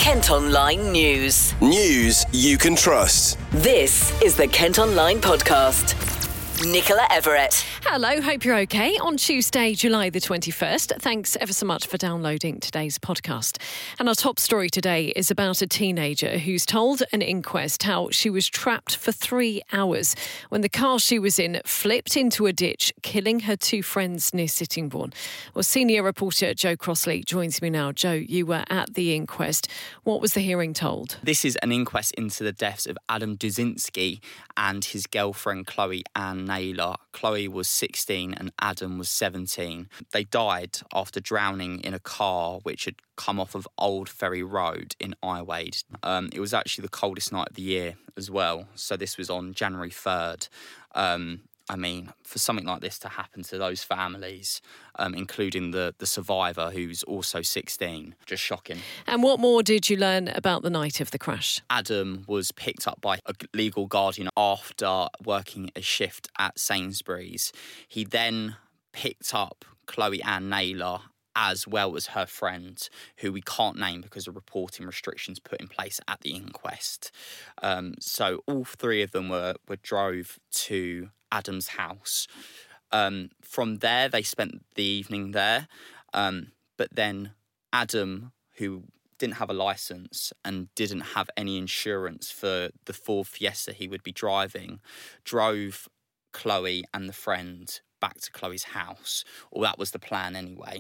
Kent Online News. News you can trust. This is the Kent Online Podcast. Nicola Everett. Hello, hope you're okay. On Tuesday, July the 21st, thanks ever so much for downloading today's podcast. And our top story today is about a teenager who's told an inquest how she was trapped for 3 hours when the car she was in flipped into a ditch, killing her two friends near Sittingbourne. Well, senior reporter Joe Crossley joins me now. Joe, you were at the inquest. What was the hearing told? This is an inquest into the deaths of Adam Duzinski and his girlfriend Chloe Ann Naylor. Chloe was 16 and Adam was 17. They died after drowning in a car which had come off of Old Ferry Road in Iwade. It was actually the coldest night of the year as well. So this was on January 3rd. For something like this to happen to those families, including the survivor who's also 16, just shocking. And what more did you learn about the night of the crash? Adam was picked up by a legal guardian after working a shift at Sainsbury's. He then picked up Chloe Ann Naylor as well as her friend, who we can't name because of reporting restrictions put in place at the inquest. So all three of them were drove to Adam's house. From there, they spent the evening there. But then Adam, who didn't have a licence and didn't have any insurance for the Ford Fiesta he would be driving, drove Chloe and the friend back to Chloe's house. Or that was the plan anyway.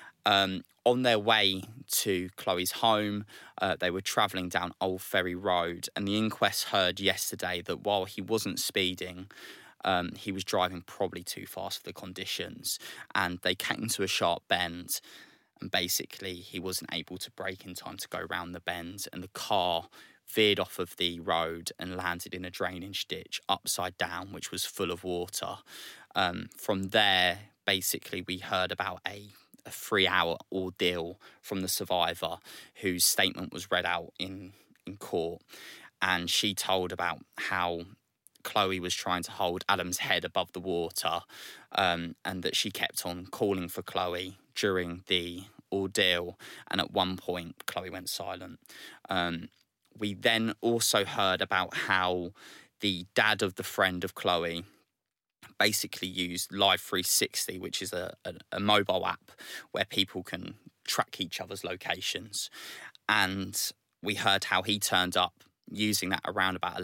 On their way to Chloe's home, they were travelling down Old Ferry Road, and the inquest heard yesterday that while he wasn't speeding, he was driving probably too fast for the conditions, and they came to a sharp bend, and basically he wasn't able to brake in time to go round the bend, and the car veered off of the road and landed in a drainage ditch upside down, which was full of water. From there, basically, we heard about a 3-hour ordeal from the survivor, whose statement was read out in court, and she told about how Chloe was trying to hold Adam's head above the water, and that she kept on calling for Chloe during the ordeal, and at one point Chloe went silent. We then also heard about how the dad of the friend of Chloe basically used Live 360, which is a mobile app where people can track each other's locations. And we heard how he turned up using that around about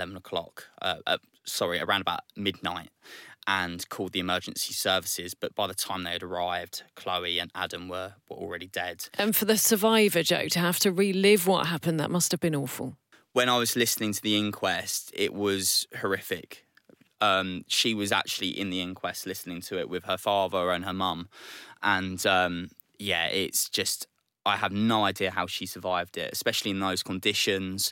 around about midnight, and called the emergency services. But by the time they had arrived, Chloe and Adam were already dead. And for the survivor, Joe, to have to relive what happened, that must have been awful. When I was listening to the inquest, it was horrific. She was actually in the inquest listening to it with her father and her mum. And it's just, I have no idea how she survived it, especially in those conditions.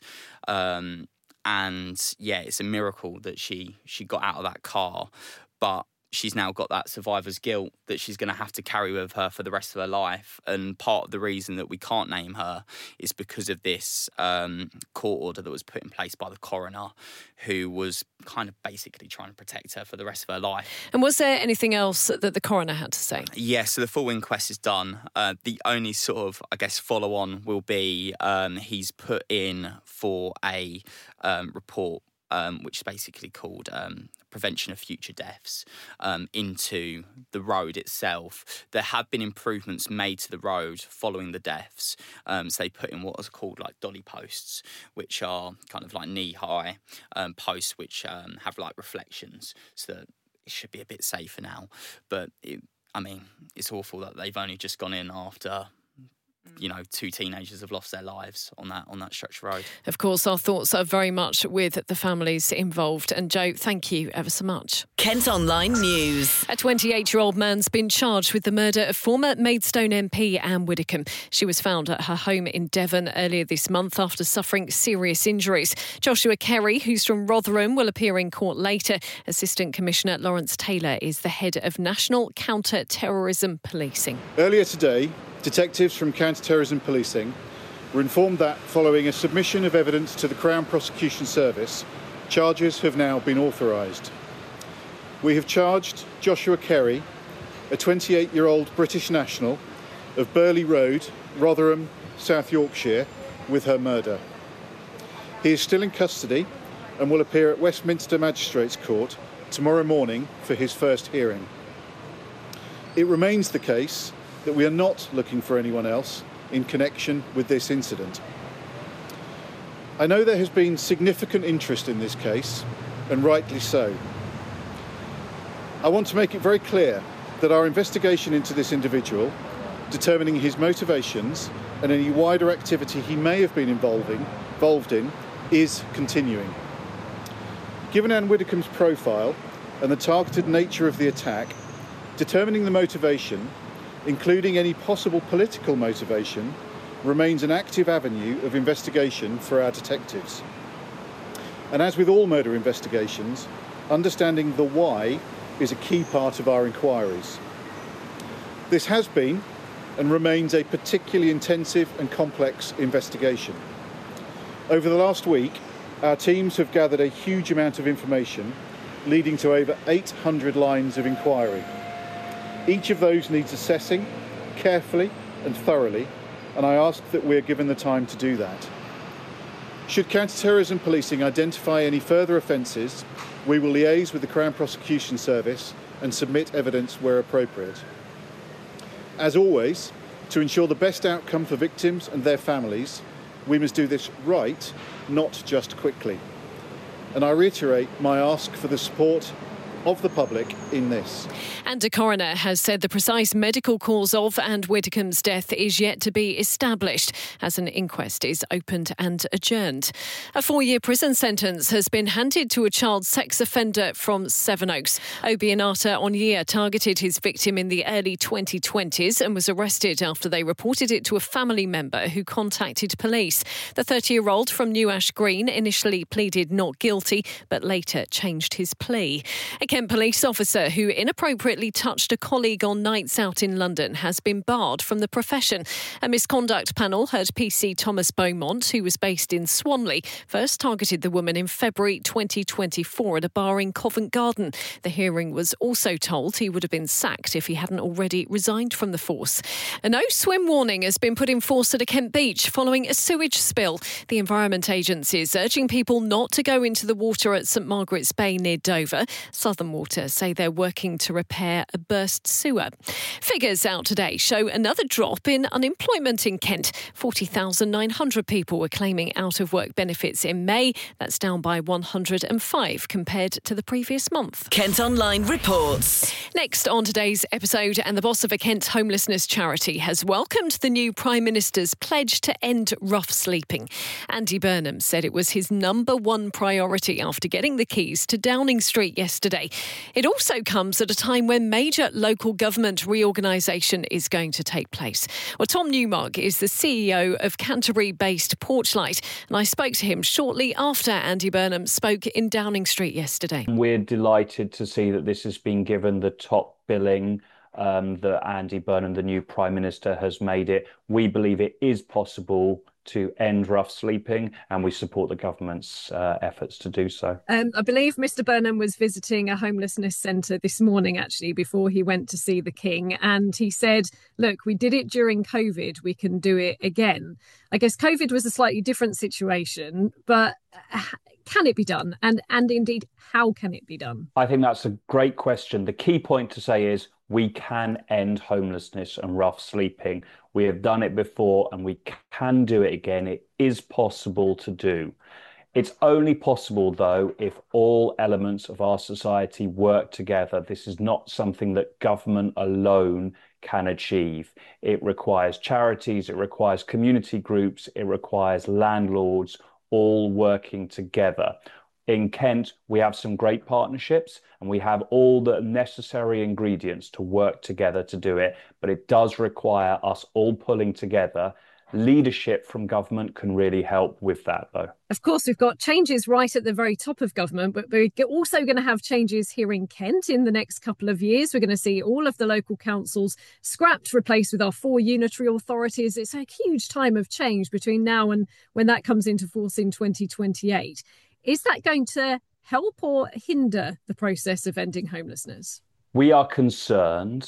It's a miracle that she got out of that car. But she's now got that survivor's guilt that she's going to have to carry with her for the rest of her life. And part of the reason that we can't name her is because of this court order that was put in place by the coroner, who was kind of basically trying to protect her for the rest of her life. And was there anything else that the coroner had to say? Yeah, so the full inquest is done. The only sort of, follow-on will be he's put in for a report, which is basically called Prevention of Future Deaths, into the road itself. There have been improvements made to the road following the deaths. So they put in what is called dolly posts, which are kind of knee-high posts which have reflections, so that it should be a bit safer now. But it's awful that they've only just gone in after two teenagers have lost their lives on that stretch of road. Of course, our thoughts are very much with the families involved. And Joe, thank you ever so much. Kent Online News. A 28-year-old man's been charged with the murder of former Maidstone MP Anne Widdecombe. She was found at her home in Devon earlier this month after suffering serious injuries. Joshua Kerry, who's from Rotherham, will appear in court later. Assistant Commissioner Lawrence Taylor is the head of National Counter-Terrorism Policing. Earlier today, detectives from Counter-Terrorism Policing were informed that following a submission of evidence to the Crown Prosecution Service, charges have now been authorised. We have charged Joshua Kerry, a 28-year-old British national of Burley Road, Rotherham, South Yorkshire, with her murder. He is still in custody and will appear at Westminster Magistrates Court tomorrow morning for his first hearing. It remains the case that we are not looking for anyone else in connection with this incident. I know there has been significant interest in this case, and rightly so. I want to make it very clear that our investigation into this individual, determining his motivations and any wider activity he may have been involved in, is continuing. Given Anne Widdecombe's profile and the targeted nature of the attack, determining the motivation, including any possible political motivation, remains an active avenue of investigation for our detectives. And as with all murder investigations, understanding the why is a key part of our inquiries. This has been and remains a particularly intensive and complex investigation. Over the last week, our teams have gathered a huge amount of information, leading to over 800 lines of inquiry. Each of those needs assessing carefully and thoroughly, and I ask that we are given the time to do that. Should counter-terrorism policing identify any further offences, we will liaise with the Crown Prosecution Service and submit evidence where appropriate. As always, to ensure the best outcome for victims and their families, we must do this right, not just quickly. And I reiterate my ask for the support of the public in this. And a coroner has said the precise medical cause of Anne Widdecombe's death is yet to be established as an inquest is opened and adjourned. A 4-year prison sentence has been handed to a child sex offender from Sevenoaks. Obianata Onyia targeted his victim in the early 2020s and was arrested after they reported it to a family member who contacted police. The 30-year-old from New Ash Green initially pleaded not guilty but later changed his plea. A Kent police officer who inappropriately touched a colleague on nights out in London has been barred from the profession. A misconduct panel heard PC Thomas Beaumont, who was based in Swanley, first targeted the woman in February 2024 at a bar in Covent Garden. The hearing was also told he would have been sacked if he hadn't already resigned from the force. A no swim warning has been put in force at a Kent beach following a sewage spill. The Environment Agency is urging people not to go into the water at St Margaret's Bay near Dover. Southern Water say they're working to repair a burst sewer. Figures out today show another drop in unemployment in Kent. 40,900 people were claiming out-of-work benefits in May. That's down by 105 compared to the previous month. Kent Online reports. Next on today's episode, and the boss of a Kent homelessness charity has welcomed the new Prime Minister's pledge to end rough sleeping. Andy Burnham said it was his number one priority after getting the keys to Downing Street yesterday. It also comes at a time when major local government reorganisation is going to take place. Well, Tom Newmark is the CEO of Canterbury-based Porchlight, and I spoke to him shortly after Andy Burnham spoke in Downing Street yesterday. We're delighted to see that this has been given the top billing that Andy Burnham, the new Prime Minister, has made it. We believe it is possible to end rough sleeping, and we support the government's efforts to do so. I believe Mr Burnham was visiting a homelessness centre this morning, actually, before he went to see the King, and he said, look, we did it during COVID, we can do it again. I guess COVID was a slightly different situation, but can it be done? And indeed, how can it be done? I think that's a great question. The key point to say is we can end homelessness and rough sleeping. We have done it before and we can do it again. It is possible to do. It's only possible, though, if all elements of our society work together. This is not something that government alone can achieve. It requires charities, it requires community groups, it requires landlords all working together. In Kent, we have some great partnerships and we have all the necessary ingredients to work together to do it, but it does require us all pulling together. Leadership from government can really help with that, though. Of course, we've got changes right at the very top of government, but we're also going to have changes here in Kent in the next couple of years. We're going to see all of the local councils scrapped, replaced with our 4 unitary authorities. It's a huge time of change between now and when that comes into force in 2028. Is that going to help or hinder the process of ending homelessness? We are concerned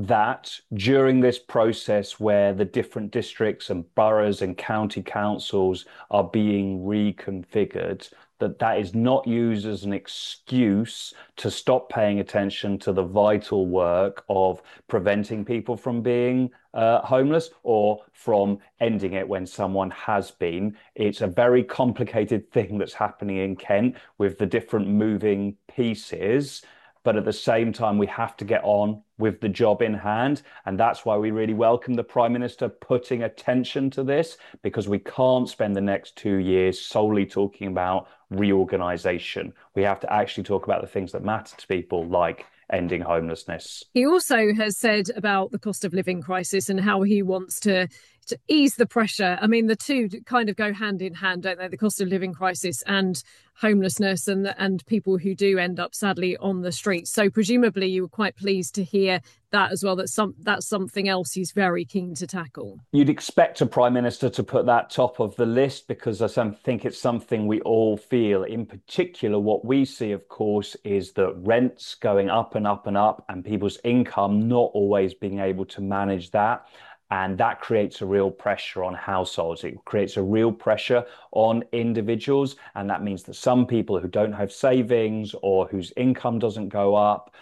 that during this process where the different districts and boroughs and county councils are being reconfigured, that is not used as an excuse to stop paying attention to the vital work of preventing people from being homeless or from ending it when someone has been. It's a very complicated thing that's happening in Kent with the different moving pieces. But at the same time, we have to get on with the job in hand. And that's why we really welcome the Prime Minister putting attention to this, because we can't spend the next 2 years solely talking about reorganisation. We have to actually talk about the things that matter to people, like ending homelessness. He also has said about the cost of living crisis and how he wants to ease the pressure. I mean, the two kind of go hand in hand, don't they? The cost of living crisis and homelessness and people who do end up sadly on the streets. So presumably you were quite pleased to hear that as well, that's something else he's very keen to tackle. You'd expect a Prime Minister to put that top of the list, because I think it's something we all feel. In particular, what we see, of course, is that rents going up and up and up and people's income not always being able to manage that. And that creates a real pressure on households. It creates a real pressure on individuals. And that means that some people who don't have savings or whose income doesn't go up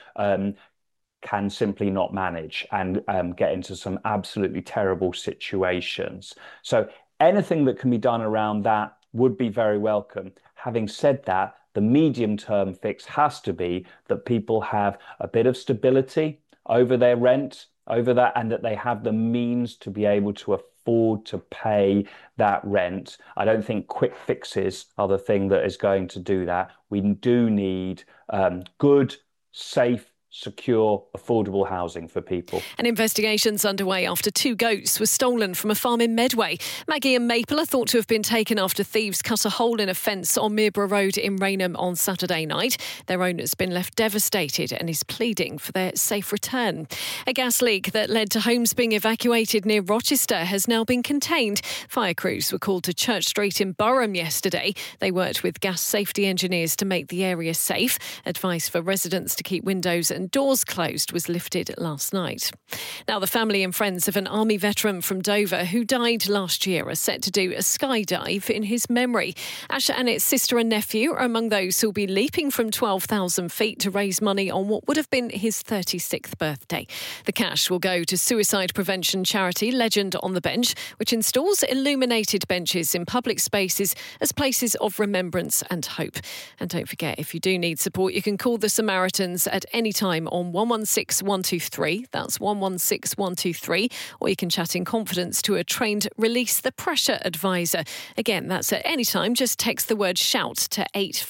can simply not manage and get into some absolutely terrible situations. So anything that can be done around that would be very welcome. Having said that, the medium-term fix has to be that people have a bit of stability over their rent, over that, and that they have the means to be able to afford to pay that rent. I don't think quick fixes are the thing that is going to do that. We do need good, safe, secure, affordable housing for people. An investigation's underway after 2 goats were stolen from a farm in Medway. Maggie and Maple are thought to have been taken after thieves cut a hole in a fence on Mearborough Road in Rainham on Saturday night. Their owner's been left devastated and is pleading for their safe return. A gas leak that led to homes being evacuated near Rochester has now been contained. Fire crews were called to Church Street in Burham yesterday. They worked with gas safety engineers to make the area safe. Advice for residents to keep windows and doors closed was lifted last night. Now, the family and friends of an army veteran from Dover who died last year are set to do a skydive in his memory. Asher Annett's sister and nephew are among those who'll be leaping from 12,000 feet to raise money on what would have been his 36th birthday. The cash will go to suicide prevention charity Legend on the Bench, which installs illuminated benches in public spaces as places of remembrance and hope. And don't forget, if you do need support, you can call the Samaritans at any time on 116 123. That's 116 123. Or you can chat in confidence to a trained Release the Pressure advisor. Again, that's at any time. Just text the word SHOUT to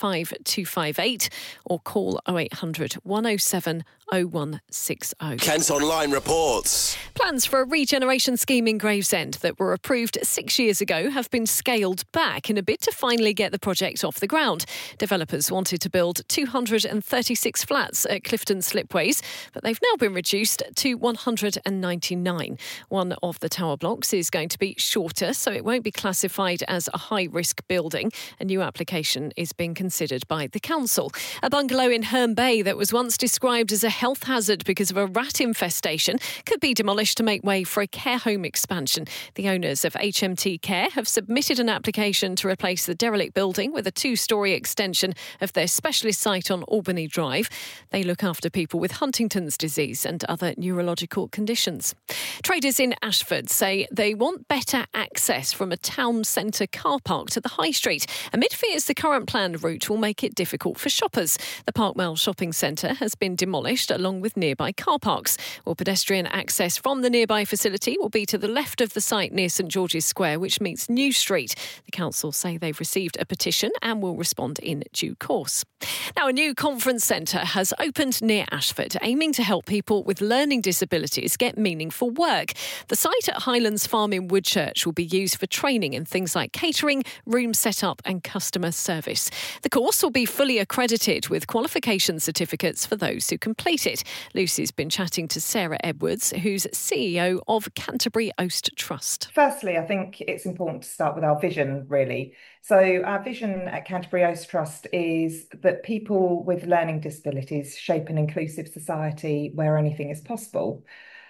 85258 or call 0800 107 0160. Kent Online reports. Plans for a regeneration scheme in Gravesend that were approved 6 years ago have been scaled back in a bid to finally get the project off the ground. Developers wanted to build 236 flats at Clifton Slipways, but they've now been reduced to 199. One of the tower blocks is going to be shorter, so it won't be classified as a high-risk building. A new application is being considered by the council. A bungalow in Herne Bay that was once described as a health hazard because of a rat infestation could be demolished to make way for a care home expansion. The owners of HMT Care have submitted an application to replace the derelict building with a 2-storey extension of their specialist site on Albany Drive. They look after people with Huntington's disease and other neurological conditions. Traders in Ashford say they want better access from a town centre car park to the high street, amid fears the current planned route will make it difficult for shoppers. The Parkmel shopping centre has been demolished along with nearby car parks. Well, pedestrian access from the nearby facility will be to the left of the site near St George's Square, which meets New Street. The council say they've received a petition and will respond in due course. Now, a new conference centre has opened near Ashford, aiming to help people with learning disabilities get meaningful work. The site at Highlands Farm in Woodchurch will be used for training in things like catering, room setup and customer service. The course will be fully accredited with qualification certificates for those who complete it. Lucy's been chatting to Sarah Edwards, who's CEO of Canterbury Oast Trust. Firstly, I think it's important to start with our vision, really. So our vision at Canterbury Oast Trust is that people with learning disabilities shape an inclusive society where anything is possible.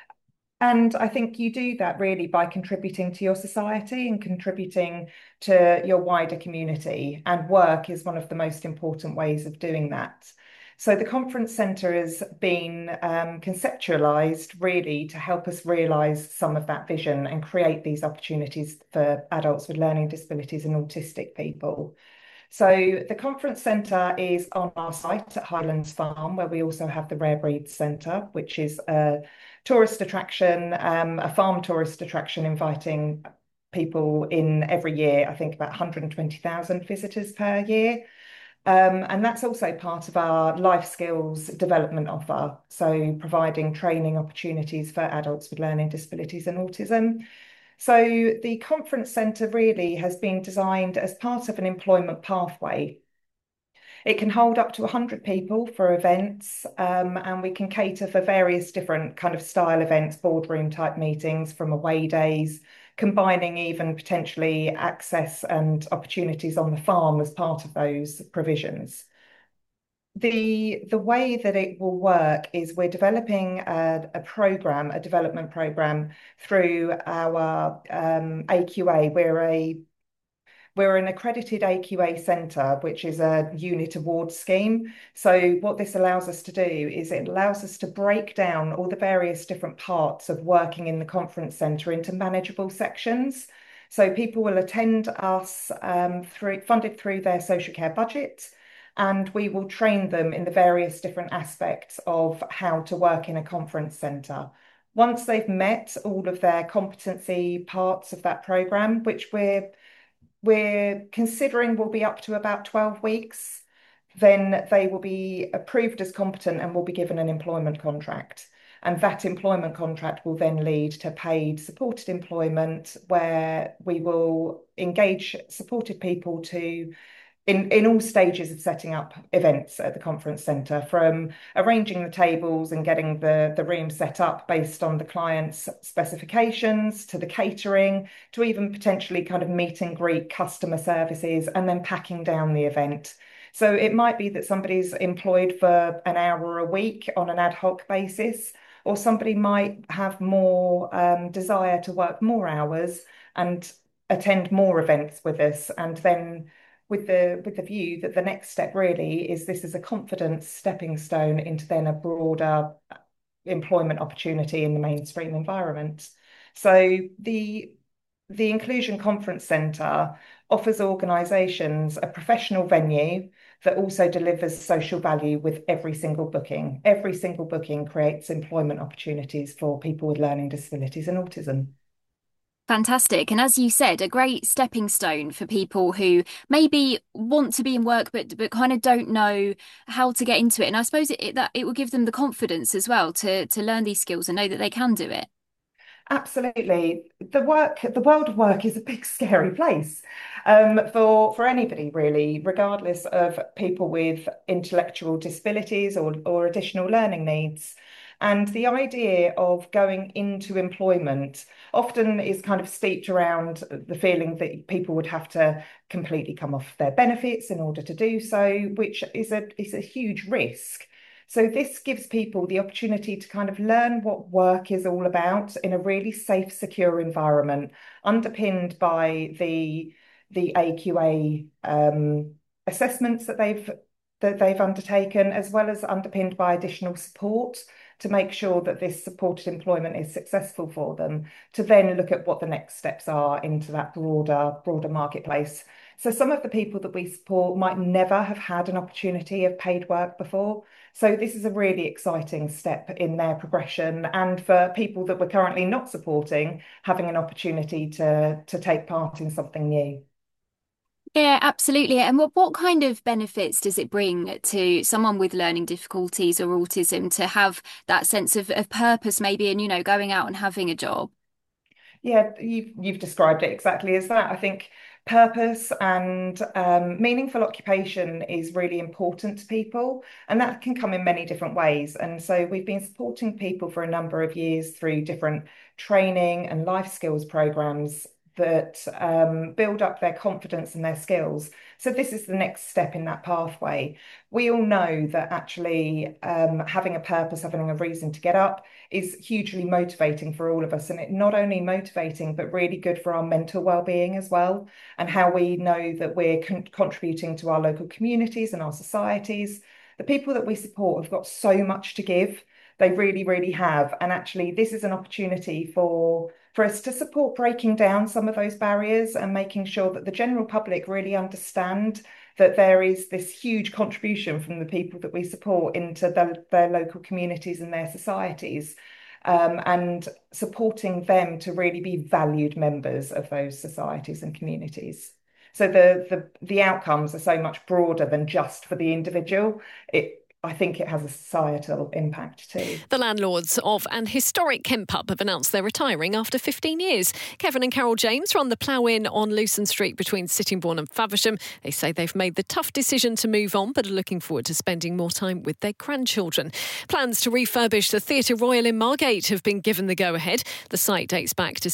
And I think you do that really by contributing to your society and contributing to your wider community. And work is one of the most important ways of doing that. So the conference centre has been conceptualised really to help us realise some of that vision and create these opportunities for adults with learning disabilities and autistic people. So the conference centre is on our site at Highlands Farm, where we also have the Rare Breeds Centre, which is a tourist attraction, a farm tourist attraction inviting people in every year, I think about 120,000 visitors per year. And that's also part of our life skills development offer. So providing training opportunities for adults with learning disabilities and autism. So the conference centre really has been designed as part of an employment pathway. It can hold up to 100 people for events, and we can cater for various different kind of style events, boardroom type meetings from away days, combining even potentially access and opportunities on the farm as part of those provisions. The way that it will work is we're developing a program, a development program through our AQA. We're an accredited AQA centre, which is a unit award scheme. So what this allows us to do is it allows us to break down all the various different parts of working in the conference centre into manageable sections. So people will attend us funded through their social care budget, and we will train them in the various different aspects of how to work in a conference centre. Once they've met all of their competency parts of that programme, which we're considering will be up to about 12 weeks, then they will be approved as competent and will be given an employment contract. And that employment contract will then lead to paid supported employment, where we will engage supported people to in all stages of setting up events at the conference centre, from arranging the tables and getting the room set up based on the client's specifications, to the catering, to even potentially kind of meet and greet customer services, and then packing down the event. So it might be that somebody's employed for an hour a week on an ad hoc basis, or somebody might have more desire to work more hours and attend more events with us, and then with the view that the next step really is this is a confidence stepping stone into then a broader employment opportunity in the mainstream environment. So the Inclusion Conference Centre offers organisations a professional venue that also delivers social value with every single booking. Every single booking creates employment opportunities for people with learning disabilities and autism. Fantastic. And as you said, a great stepping stone for people who maybe want to be in work but kind of don't know how to get into it. And I suppose that it will give them the confidence as well to learn these skills and know that they can do it. Absolutely. The world of work is a big, scary place for anybody, really, regardless of people with intellectual disabilities or additional learning needs. And the idea of going into employment often is kind of steeped around the feeling that people would have to completely come off their benefits in order to do so, which is a huge risk. So this gives people the opportunity to kind of learn what work is all about in a really safe, secure environment, underpinned by the AQA assessments that they've undertaken, as well as underpinned by additional support to make sure that this supported employment is successful for them, to then look at what the next steps are into that broader marketplace. So some of the people that we support might never have had an opportunity of paid work before. So this is a really exciting step in their progression. And for people that we're currently not supporting, having an opportunity to take part in something new. Yeah, absolutely. And what kind of benefits does it bring to someone with learning difficulties or autism to have that sense of purpose, maybe, and, going out and having a job? Yeah, you've described it exactly as that. I think purpose and meaningful occupation is really important to people, and that can come in many different ways. And so we've been supporting people for a number of years through different training and life skills programs that build up their confidence and their skills. So this is the next step in that pathway. We all know that actually having a purpose, having a reason to get up is hugely motivating for all of us. And it not only motivating, but really good for our mental well-being as well, and how we know that we're contributing to our local communities and our societies. The people that we support have got so much to give. They really, really have. And actually, this is an opportunity for us to support breaking down some of those barriers and making sure that the general public really understand that there is this huge contribution from the people that we support into their local communities and their societies, and supporting them to really be valued members of those societies and communities. So the outcomes are so much broader than just for the individual. I think it has a societal impact too. The landlords of an historic Kent pub have announced they're retiring after 15 years. Kevin and Carol James run the Plough Inn on Lewson Street between Sittingbourne and Faversham. They say they've made the tough decision to move on, but are looking forward to spending more time with their grandchildren. Plans to refurbish the Theatre Royal in Margate have been given the go-ahead. The site dates back to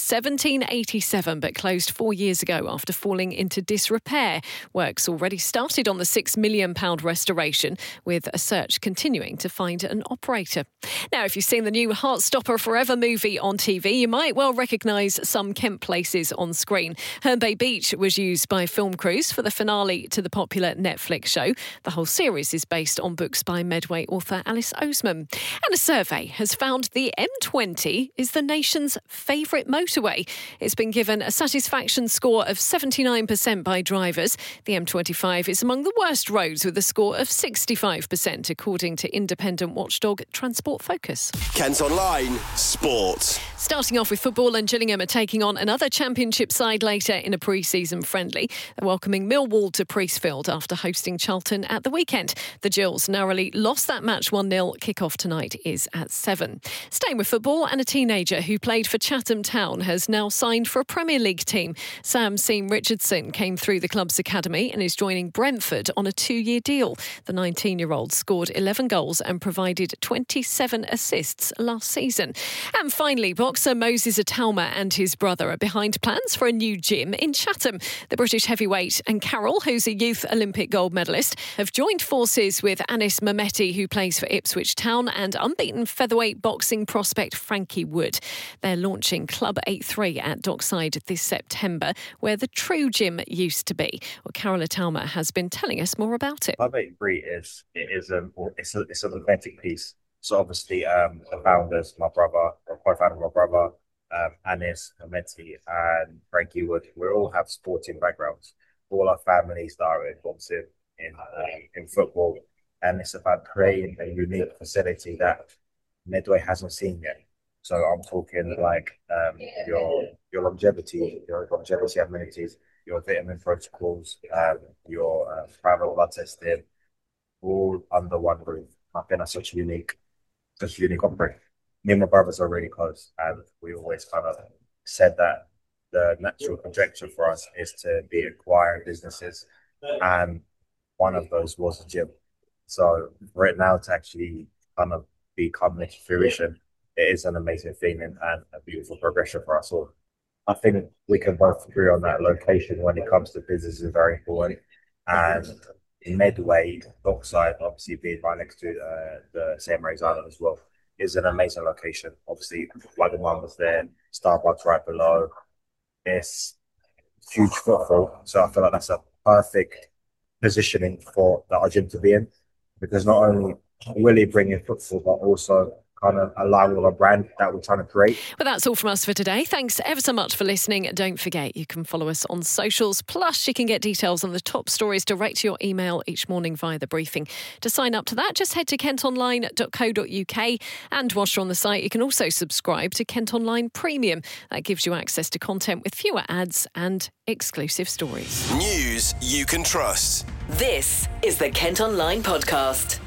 1787, but closed 4 years ago after falling into disrepair. Work's already started on the £6 million restoration, with a search continuing to find an operator. Now, if you've seen the new Heartstopper Forever movie on TV, you might well recognise some Kent places on screen. Herne Bay Beach was used by film crews for the finale to the popular Netflix show. The whole series is based on books by Medway author Alice Oseman. And a survey has found the M20 is the nation's favourite motorway. It's been given a satisfaction score of 79% by drivers. The M25 is among the worst roads with a score of 65%. According to independent watchdog Transport Focus. Kent Online Sport. Starting off with football, and Gillingham are taking on another championship side later in a pre-season friendly. They're welcoming Millwall to Priestfield after hosting Charlton at the weekend. The Gills narrowly lost that match 1-0. Kick-off tonight is at 7. Staying with football, and a teenager who played for Chatham Town has now signed for a Premier League team. Sam Seam Richardson came through the club's academy and is joining Brentford on a 2-year deal. The 19-year-old scored 11 goals and provided 27 assists last season. And finally, boxer Moses Atalma and his brother are behind plans for a new gym in Chatham. The British heavyweight and Carol, who's a youth Olympic gold medalist, have joined forces with Anis Mehmeti, who plays for Ipswich Town, and unbeaten featherweight boxing prospect Frankie Wood. They're launching Club 83 at Dockside this September, where the True Gym used to be. Well, Carol Atalma has been telling us more about it. Club 83 is an authentic piece. So obviously, the founders, my brother, or co-founder, my brother, Anis Mehmeti and Frankie Wood, we all have sporting backgrounds. All our families that are in boxing, in football, and it's about creating a unique facility that Medway hasn't seen yet. So I'm talking like your longevity amenities, your vitamin protocols, your private blood testing, all under one roof. I think that's such a unique offering. Me and my brothers are really close, and we always kind of said that the natural trajectory for us is to be acquiring businesses, and one of those was a gym. So for it now to actually kind of be coming into fruition, it is an amazing feeling and a beautiful progression for us all. I think we can both agree on that location when it comes to business is very important, and Medway, Dockside, obviously being right next to the St. Mary's Island as well, is an amazing location. Obviously, Wagon One was there, Starbucks right below. It's huge footfall, so I feel like that's a perfect positioning for our gym to be in, because not only will it bring in footfall, but also kind of align with our brand that we're trying to create. Well, that's all from us for today. Thanks ever so much for listening. Don't forget, you can follow us on socials. Plus, you can get details on the top stories direct to your email each morning via the briefing. To sign up to that, just head to kentonline.co.uk. And whilst you're on the site, you can also subscribe to Kent Online Premium. That gives you access to content with fewer ads and exclusive stories. News you can trust. This is the Kent Online Podcast.